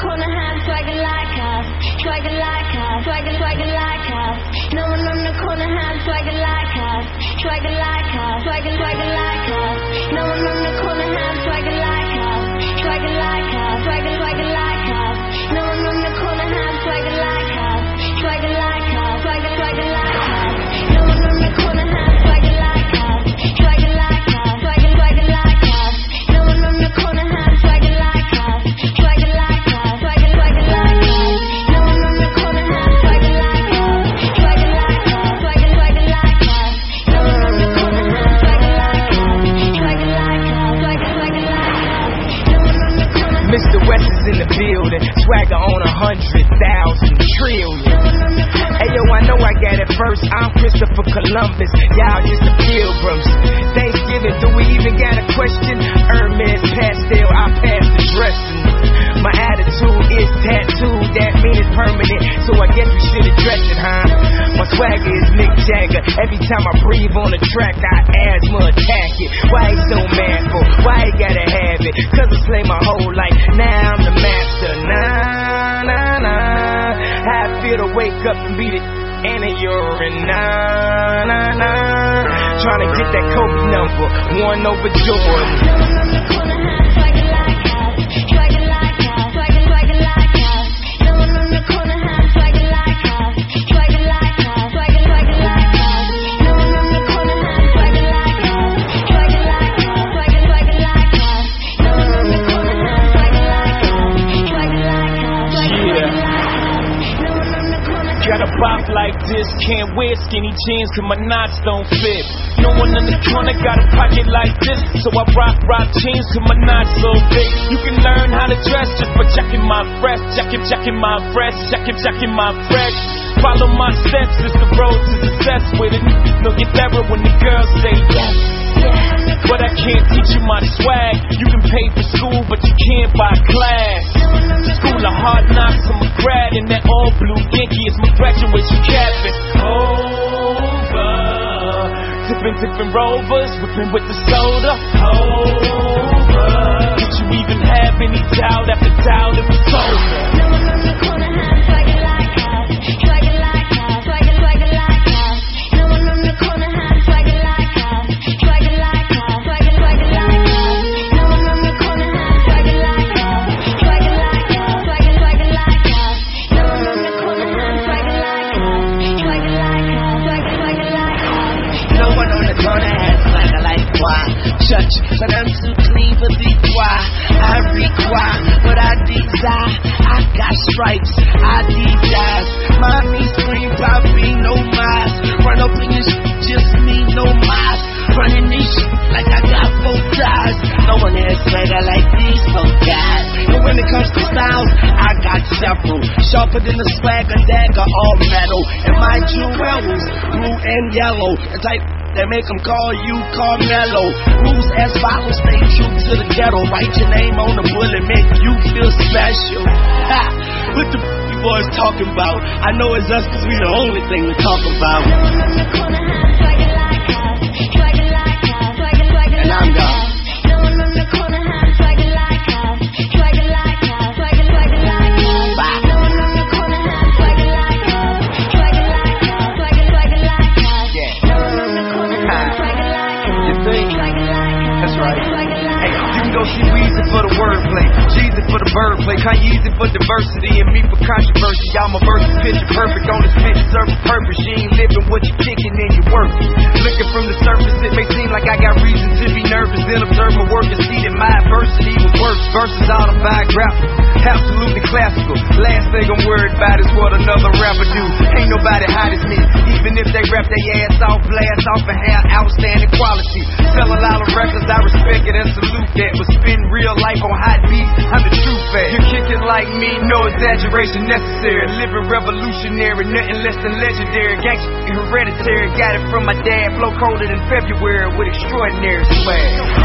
corner have swagger like us, swagger like us, swagger like us. No one on the corner have swagger like us, swagger like us, swagger like us. No one on the corner have swagger like us, swagger like us, swagger like us. No one on the corner have swagger like us, swagger like us, swagger like us. No one on the corner have swagger like us, swagger like us, swagger like us. No one on the corner have swagger like us, swagger like us, swagger like us. No one on the corner have swagger like us, swagger like us, swagger like us. No one on the corner have swagger like us, swagger like us, swagger like us. No one on the corner. Mr. West is in the building, swagger on 100,000 trillion. Hey yo, I know I got it first. I'm Christopher Columbus, y'all just the pilgrims. Thanksgiving, do we even got a question? Hermes pastel, I pass the dressing. My attitude is tattooed, that mean it's permanent, so I guess we should address it, huh? My swagger is Mick Jagger. Every time I breathe on the track, I asthma attack it. Why he so manful? Why he gotta have it? Cause I slay my whole life, now I'm the master. Nah, nah, nah. How I feel to wake up and beat it in a urine. Nah, nah, nah. Trying to get that Kobe number, 1 over Jordan. Swagger like us, swagger like us. No one on the corner have swagger like us, swagger like us, swagger like us. No one on the corner have swagger like us, swagger like us, swagger like us. No one on the corner have swagger like us, swagger like us, swagger like us. No one on the corner. Got a bop like this, can't wear skinny jeans cause my knots don't fit. No one in the corner got a pocket like this, so I rock jeans cause my knots so big. You can learn how to dress just by checking my fresh, checking my fresh, checking my fresh. Follow my steps, it's the road to success with it. No get better when the girls say yes. But I can't teach you my swag. You can pay for school, but you can't buy class. School of hard knocks, I'm a grad in that all blue Yankee. It's my graduation cap. It's over. Tipping rovers, whipping with the soda. Over. Did you even have any doubt after doubt it was over? No one on the corner have swagger like us, swagger like us, swagger like us. No one on the corner have swagger like us, swagger like us, swagger like us. No one on the corner have swagger like us, swagger like us, swagger like us. No one on the corner have swagger like us, swagger like us, swagger like us. No one on the corner has swagger like moi. Church, but I'm too clean for the why. I require what I desire. I got stripes, I desires. Mommy scream, Poppy, no miles. Run up in this just me, no miles. Running this shit like I got 4 tires. No one has swagger like these 4 guys. And when it comes to styles, I got several. Sharper than the swagger dagger, all metal. And my jewels, blue and yellow. The type that make them call you Carmelo. Rules as follows, stay true to the ghetto. Write your name on the bullet, make you feel special. Ha! What the boys talking about? I know it's us cause we the only thing to talk about. No one on the corner have swagger like us, swagger like us, swagger like us. And I'm gone. No one on the corner have swagger like us, swagger like us, swagger like us. Bye. No one on the corner have swagger like us, swagger like us, swagger like us. Yeah. No one on the corner have swagger like us, You think? swagger like us. That's right. Swagger like Hey, us. you can go see Weezy for the wordplay, Jeezy for the birdplay, Kanyeezy for diversity, and me for controversy. Y'all my verse is picture perfect, on this bitch serve a purpose. You ain't living what you kicking and you working. Looking from the surface, it may seem like I got reason to be nervous. Then observe my work and see that my adversity was worse. Verses autobiographical, absolutely classical. Last thing I'm worried about is what another rapper do. Ain't nobody hot as me, even if they rap their ass off, blast off and have outstanding quality. Sell a lot of records, I respect it and salute that. But spend real life on hot beats, I'm the true fan. You kick it like me, no exaggeration necessary. Living revolutionary, nothing less than legendary. Gangsta hereditary, got it from my dad. Flow colder than February with extraordinary swag.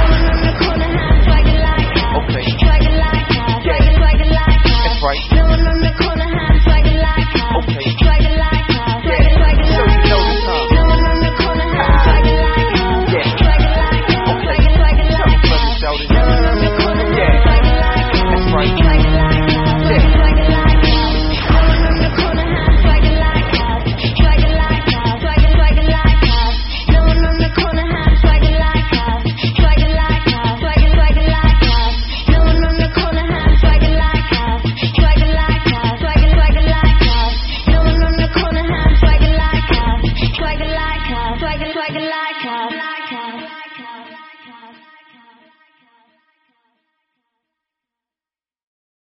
Swagger like us, Okay. swagger like us, Yeah. swagger like us. That's right. No one on the corner have swagger like us, Okay. swagger like us, Yeah. swagger So like you know us. this, huh? No one on the corner have swagger like us, Yeah. swagger like us, Okay. swagger Tell like me, brother, us. shout it. No one on the corner have Yeah. swagger like us, That's right. swagger like us, Yeah. swagger like a